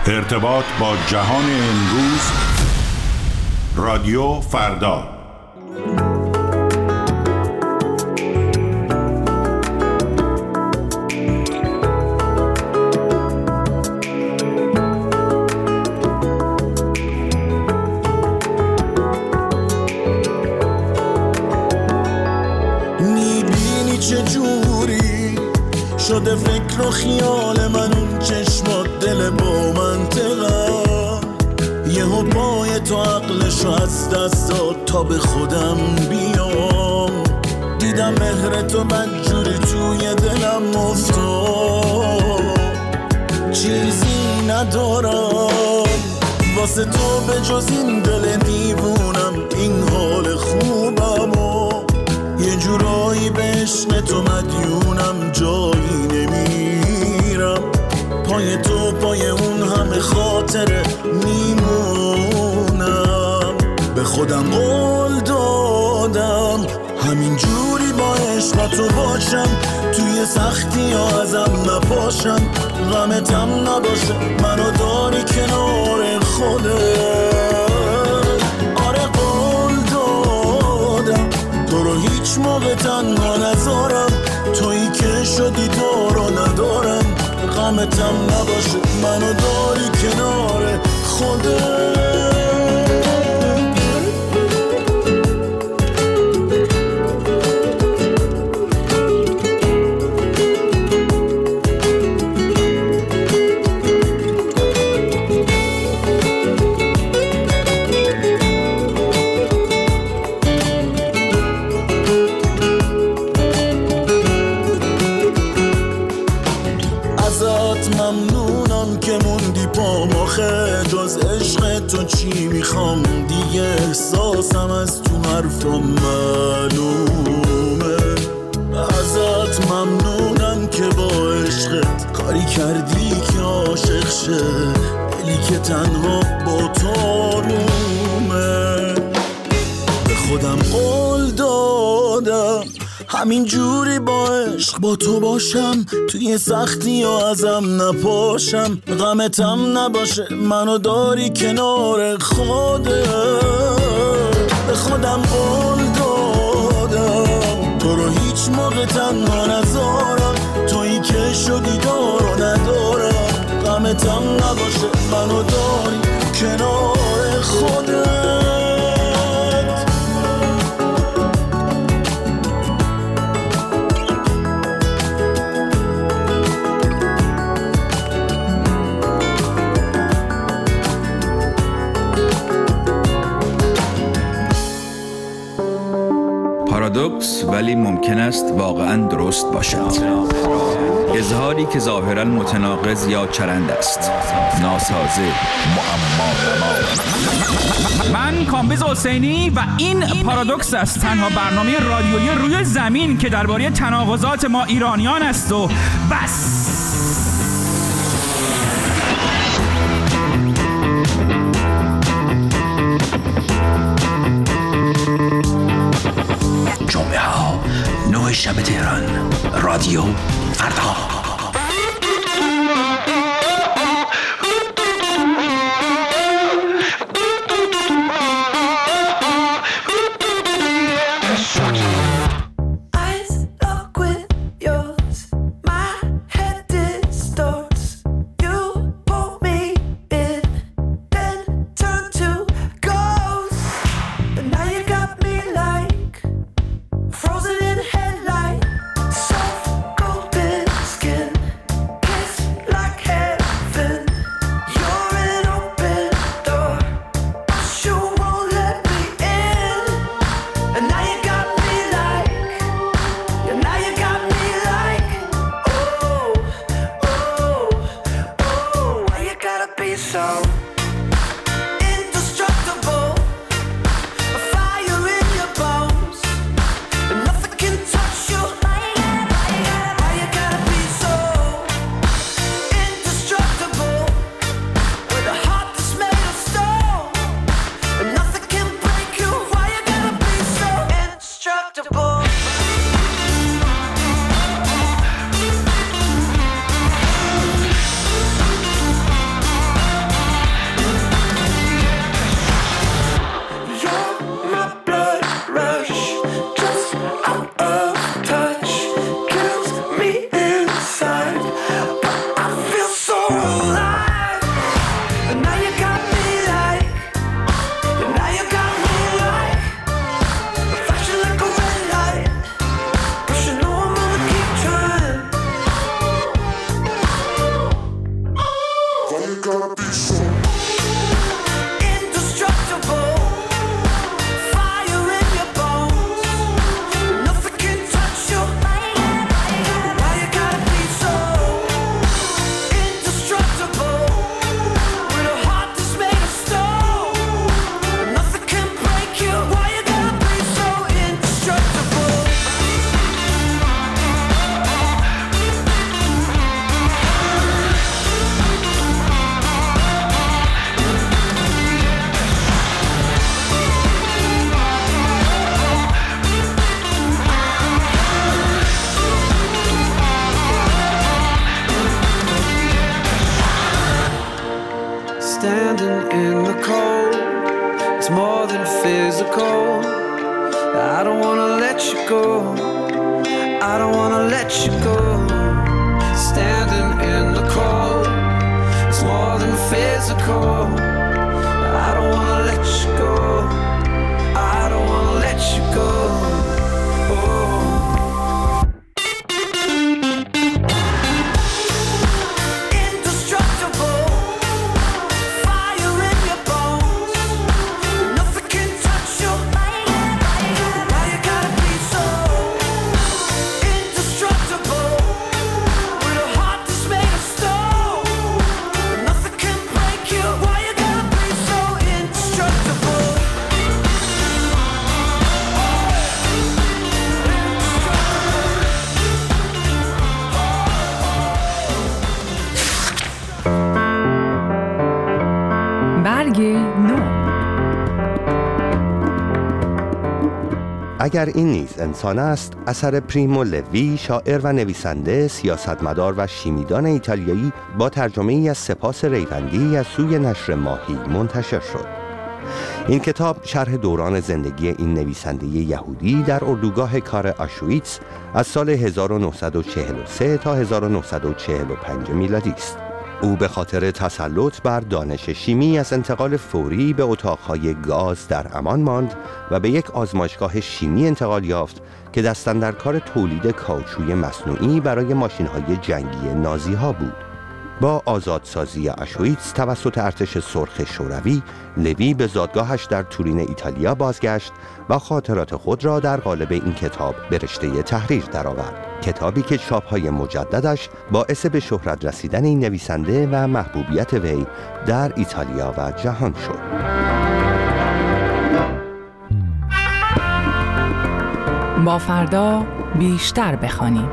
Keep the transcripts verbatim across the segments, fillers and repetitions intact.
ارتباط با جهان امروز، رادیو فردا. میبینی چه جوری شده فکر و خیال من، اون چشمات دل با منطقم، یهو پای تو عقلشو از دست داد تا به خودم بیام. دیدم مهر تو بدجوری توی دلم افتاد، چیزی ندارم واسه تو به جز این دل دیوونم، این حال خوبم و یه جورایی به عشق تو مدیونم، جایی نمیرم پای تو، پای اون همه خاطره میمونم. به خودم قول دادم همین جوری با عشق تو باشم، توی سختی ها ازم نپاشم، غمتم نباشه منو داری کنار خودت. آره قول دادم تو رو هیچ موقع تنها نذارم، تویی که شدی تو رو ندارم، غمتم نباشه منو داری کنار خودت. جز عشق تو چی میخوام دیگه، احساسم از تو حرفم معلومه. ازت ممنونم که با عشقت کاری کردی که عاشق شه، دلی که تنها با تو آرومه. به خودم قول دادم همین جوری با عشق با تو باشم، توی سختی ها ازم نپاشم، غمتم نباشه منو داری کنار خودت. به خودم قول دادم تو رو هیچ موقع تنها نذارم، تویی که شدی دارو ندارم، غمتم نباشه منو داری کنار خودت. پارادوکس ولی ممکن است واقعاً درست باشد. اظهاری که ظاهراً متناقض یا چرند است، ناسازه، معما نما. من کامبیز حسینی و این پارادوکس است، تنها برنامه رادیویی روی زمین که درباره تناقضات ما ایرانیان است و بس. جمعه ها نه شب تهران، رادیو فردا. Standing in the cold, it's more than physical. I don't wanna let you go, I don't wanna let you go. Standing in the cold, it's more than physical. I don't wanna let you go, I don't wanna let you go. Oh. اگر این نیز انسان است، اثر پریمو لوی، شاعر و نویسنده، سیاستمدار و شیمیدان ایتالیایی، با ترجمه ای از سپاس ریوندی از سوی نشر ماهی منتشر شد. این کتاب شرح دوران زندگی این نویسنده یهودی در اردوگاه کار آشویتس از سال هزار و نهصد و چهل و سه تا هزار و نهصد و چهل و پنج میلادی است. او به خاطر تسلط بر دانش شیمی از انتقال فوری به اتاقهای گاز در امان ماند و به یک آزمایشگاه شیمی انتقال یافت که دست اندرکار تولید کاوچوی مصنوعی برای ماشین‌های جنگی نازی‌ها بود. با آزادسازی آشویتس توسط ارتش سرخ شوروی، لوی به زادگاهش در تورین ایتالیا بازگشت و خاطرات خود را در قالب این کتاب به رشته تحریر درآورد. کتابی که چاپ‌های مجددش باعث به شهرت رسیدن این نویسنده و محبوبیت وی در ایتالیا و جهان شد. با فردا بیشتر بخوانیم.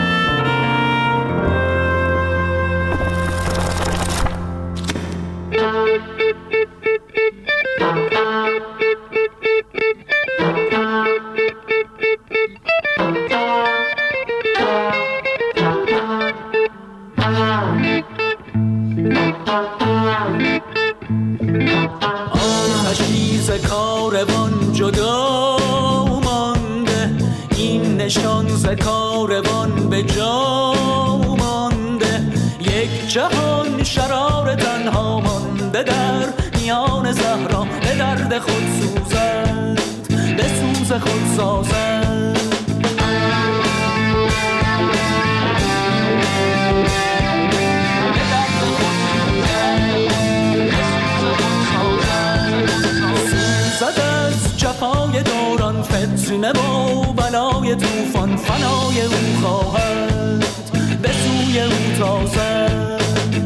فتنه و بلای توفان فنای او خواهد به سوی او تازد.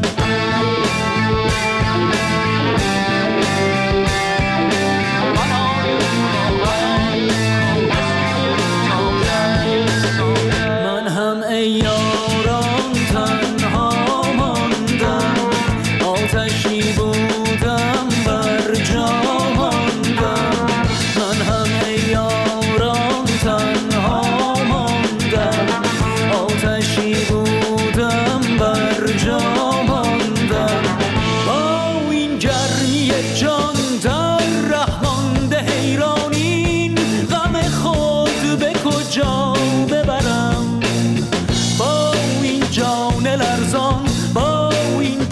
من هم ای یاران تنها ماندم، آتشی بودم بر جا ماندم. من هم ای یاران تنها ماندم، آتشی بودم بر جا ماندم. با این گرمی جان در ره مانده حیرانین، غم خود به کجا ببرم؟ با این جان لرزان، با این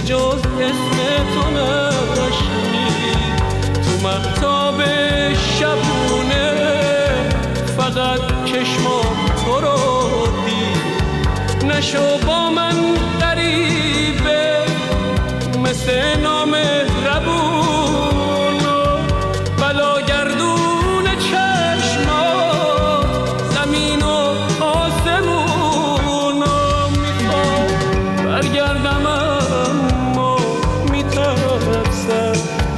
جز اسم تو نشنید. تو مهتاب شبونه فقط چشمام تو رو دید. نشو با من غریبه مثل نامهربون و بلاگردون چشمات زمین و آسمون و میخوام برگردم اما میترسم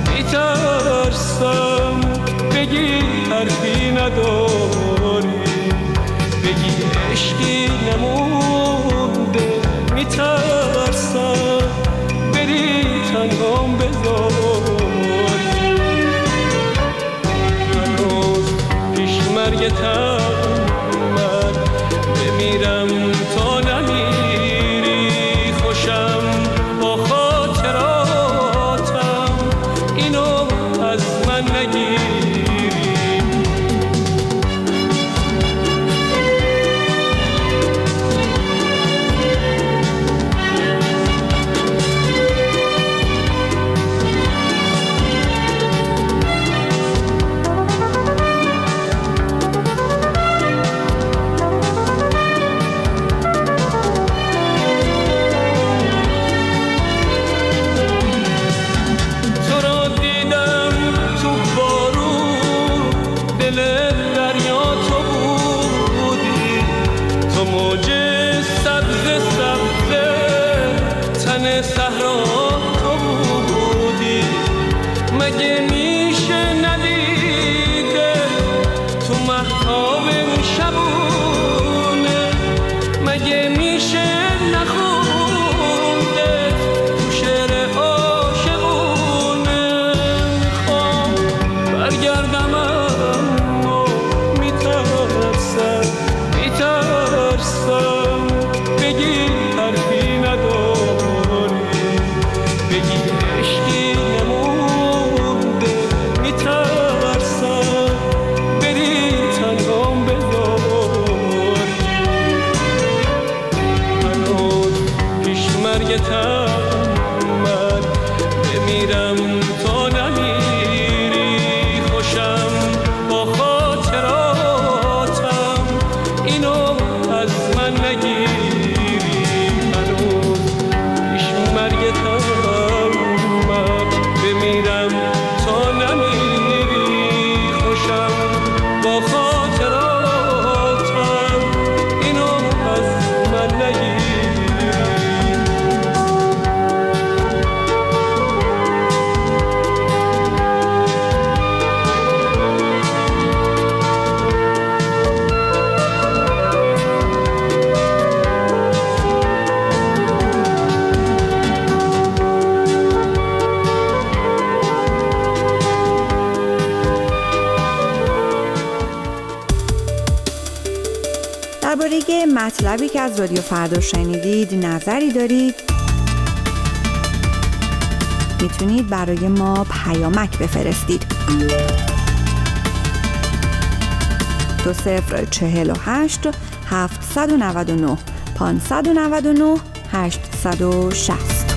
میترسم بگی حرفی نداری، بگی عشقی نمونده، میترسم بری تنهام بذاری. هنوز پیش مرگتم من بمیرم تا نمیری، خوشم با خاطراتم اینو از من نگیری. درباره مطلبی که از رادیو فردا شنیدید نظری دارید، میتونید برای ما پیامک بفرستید. دو صفر چهل و هشت هفتصد و نود و نه پانصد و نود و نه هشتصد و شصت.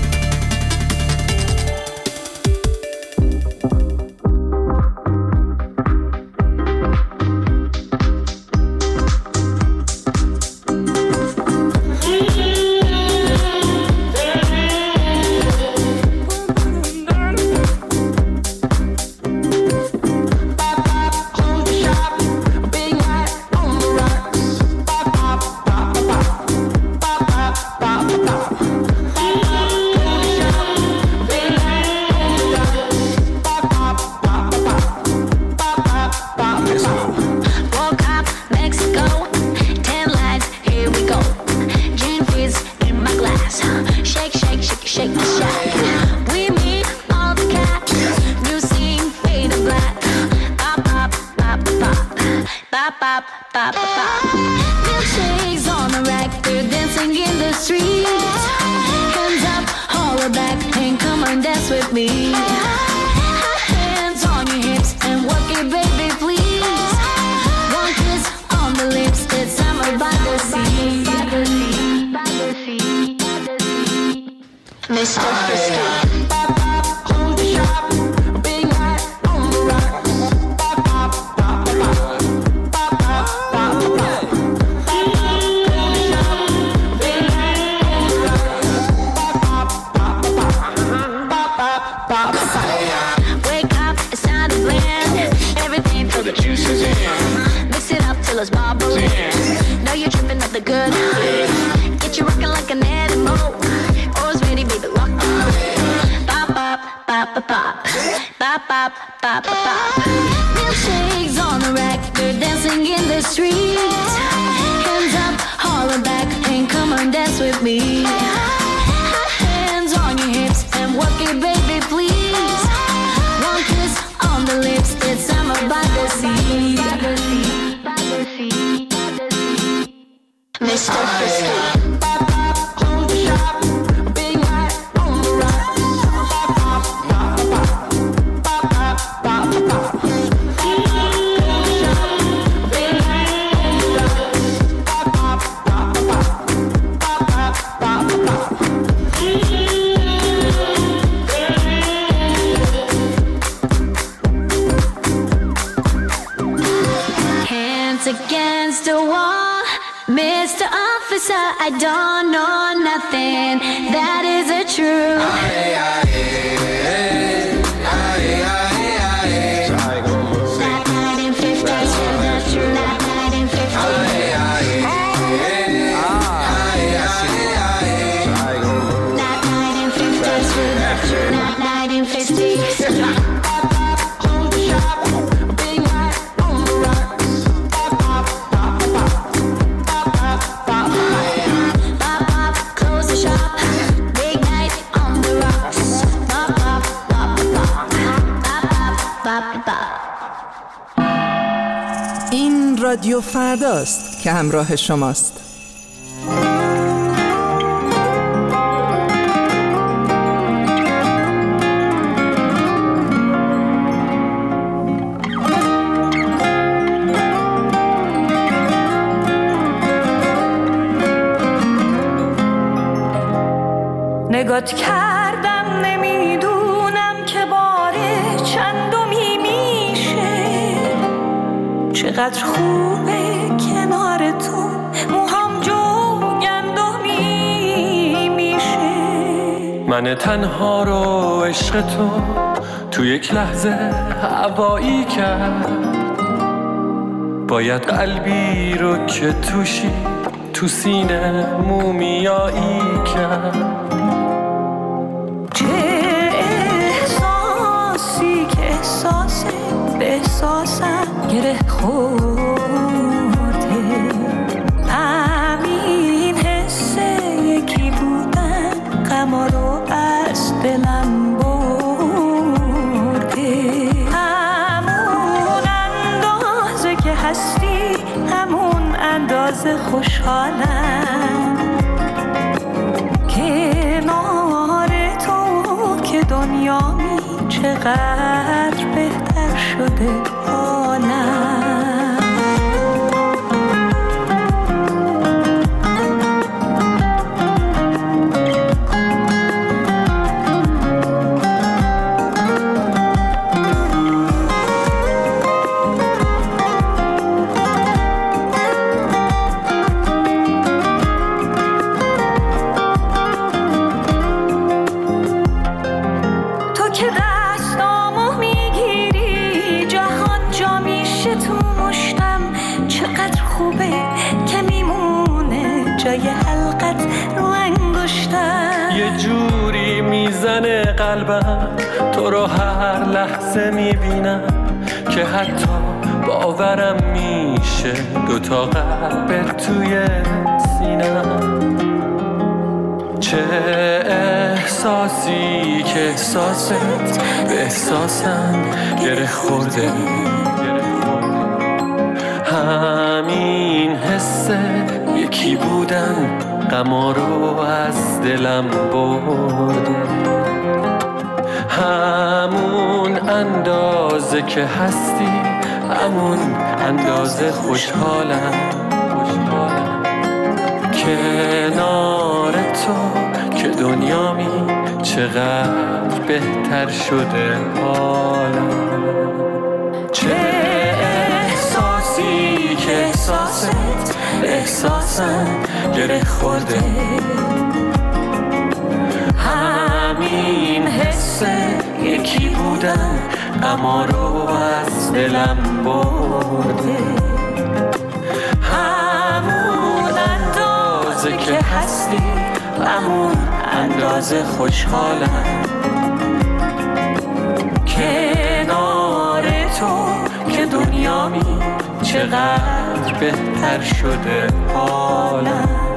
Mister Frisky. Pop, pop, hold the shop. Big night on the rocks. Pop, pop, pop, pop. Pop, pop, pop, pop. Pop, pop, hold the shop. Big night on the rocks. Pop, pop, pop, pop. Pop, pop, pop, pop. Wake up, it's time to blend. Everything till the juice is in. Mix it up till it's bubbling. Know you're tripping up the good. Get you rocking like an animal. Always ready, baby, lock on. Pop, pop, pop, pop, pop. Pop, pop, pop, pop, pop. Milkshakes on the rack, they're dancing in the streets. Hands up, holler back, and come on, dance with me. Hands on your hips and work it, baby, please. One kiss on the lips, it's summer by the sea. Mister Frisky. Pop, pop, hold the shop. Big night on the rocks. Pop, pop, pop, pop. Pop, pop, pop, pop. Hold the shop. Big night on the rocks. Pop, pop, pop, pop. Pop, pop, pop, pop. Hands against the wall, Mister Officer, I don't know nothing. That is a truth. Aye, aye, aye, aye, aye, aye. Like nineteen fifties, the truth. Like nineteen fifties. Aye, aye, aye, aye, aye. Like nineteen fifties, the truth. Like nineteen fifties. این رادیو فرداست که همراه شماست. نگات کردم نمیدونم که باره چندمی میشه. چقدر خوبه کنار تو موهام جوگندمی میشه. من تنها رو عشق تو تو یک لحظه هوایی کرد. باید قلبی رو که توشی تو سینه مومیایی کرد. چه احساسی که احساسه به احساسم گره خورده. همین حسه یکی بودن غما رو از دلم برده. همون اندازه که هستی همون اندازه خوشحالم. کنار تو که دنیامی چقدر بهتر شده حالم. قلبم تو رو هر لحظه میبینم که حتی باورم میشه دوتا قلب توی سینم. چه احساسی که احساست به احساسم گره خورده. همین حسه یکی بودن غما رو از دلم برده. همون اندازه که هستی همون اندازه خوشحالم. کنار تو که دنیامی چقدر بهتر شده حالم. چه احساسی که احساست احساسم گره خورده، همین حس یکی بودن اما رو از دلم برده، همون اندازه که هستی همون اندازه خوشحالم، کنار تو که دنیامی چقدر بهتر شده حالم.